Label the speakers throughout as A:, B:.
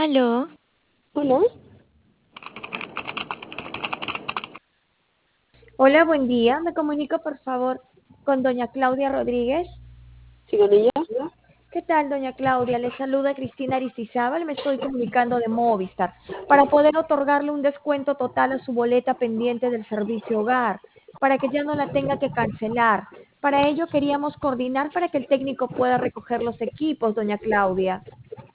A: Aló.
B: Hola,
C: Hola, buen día. Me comunico, por favor, con doña Claudia Rodríguez.
B: ¿sí con ella?
C: ¿Qué tal, doña Claudia? Le saluda Cristina Aristizábal. Me estoy comunicando de Movistar para poder otorgarle un descuento total a su boleta pendiente del servicio hogar, para que ya no la tenga que cancelar. Para ello queríamos coordinar para que el técnico pueda recoger los equipos, doña Claudia.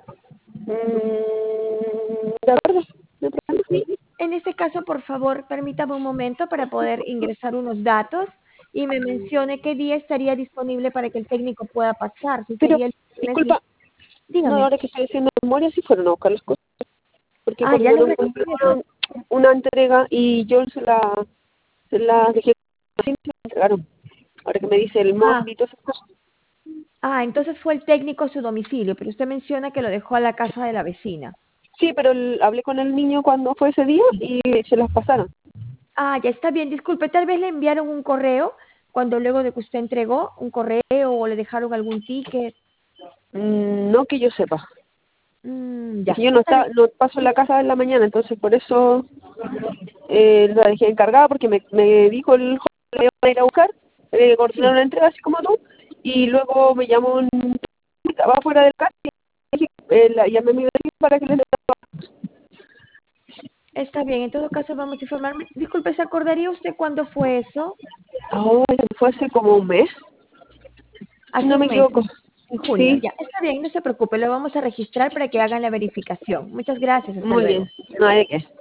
B: De acuerdo, no hay problema.
C: Sí, en este caso, por favor, permítame un momento para poder ingresar unos datos y me mencione qué día estaría disponible para que el técnico pueda pasar. Si
B: Pero,
C: sería el lunes,
B: disculpa, no,
C: dígame.
B: ahora que estoy haciendo memoria, sí fueron a buscar las cosas, porque
C: Ah, ya
B: como
C: lo
B: no me
C: recogieron.
B: completaron una entrega y yo se la dejé, así se la entregaron. Ahora que me dice el
C: Ah,
B: móvil y todas esas cosas.
C: entonces fue el técnico a su domicilio, pero usted menciona que lo dejó a la casa de la vecina.
B: Sí, pero hablé con el niño cuando fue ese día y se las pasaron.
C: Ah, ya está bien. Disculpe, tal vez le enviaron un correo cuando luego de que usted entregó un correo o le dejaron algún ticket.
B: No que yo sepa. Es
C: Ya,
B: que yo
C: está bien.
B: no paso en la casa en la mañana, entonces por eso la dejé encargada porque me dijo el joven que le iba a ir a buscar, coordinar
C: Sí.
B: una entrega así como tú, y luego me llamó estaba fuera del carro y llamé a mi vecino para que le
C: Está bien, en todo caso vamos a informarme. Disculpe, ¿se acordaría usted cuándo fue eso?
B: oh, fue hace como un mes, si
C: Hace
B: no me
C: un mes,
B: equivoco.
C: en junio.
B: Sí,
C: Ya, está bien, no se preocupe, lo vamos a registrar para que hagan la verificación. Muchas gracias, hasta
B: muy bien,
C: luego.
B: no hay de qué.